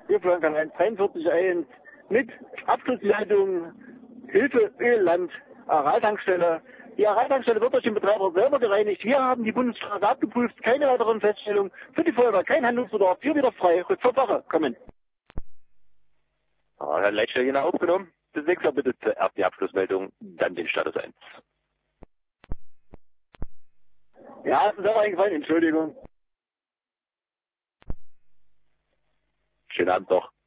Ölplankanal 43.1 mit Abschlussleitung Hilfe Ölland Araltankstelle. Die Araltankstelle wird durch den Betreiber selber gereinigt. Wir haben die Bundesstraße abgeprüft, keine weiteren Feststellungen. Für die Feuerwehr kein Handlungsbedarf. Hier wieder frei. Rückfahrtsache kommen. Leitstelle genau aufgenommen. Das nächste bitte zuerst die Abschlussmeldung, dann den Status 1. Ja, ist uns auch eingefallen. Entschuldigung. Schönen Abend noch.